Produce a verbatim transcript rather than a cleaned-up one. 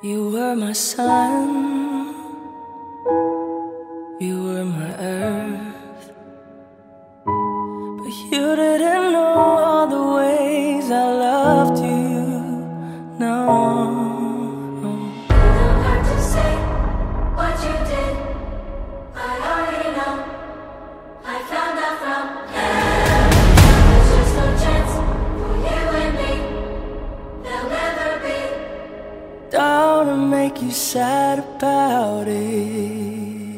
You were my sun, you were my earth, but you didn't know all the ways I loved you. No, you don't have to say what you did, I already know. I found out from heaven. There's just no chance for you and me. There'll never be. don't wanna make you sad about it.